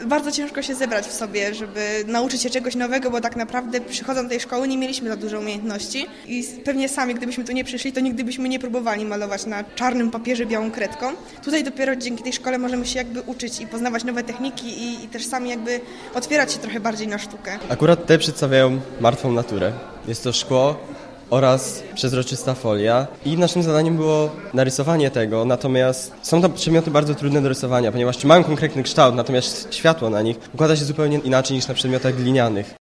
bardzo ciężko się zebrać w sobie, żeby nauczyć się czegoś nowego, bo tak naprawdę przychodząc do tej szkoły nie mieliśmy za dużo umiejętności i pewnie sami, gdybyśmy tu nie przyszli, to nigdy byśmy nie próbowali malować na czarnym papierze białą kredką. Tutaj dopiero dzięki tej szkole możemy się jakby uczyć i poznawać nowe techniki i też sami jakby otwierać się trochę bardziej na sztukę. Akurat te przedstawiają martwą naturę. Jest to szkło oraz przezroczysta folia i naszym zadaniem było narysowanie tego, natomiast są to przedmioty bardzo trudne do rysowania, ponieważ mają konkretny kształt, natomiast światło na nich układa się zupełnie inaczej niż na przedmiotach glinianych.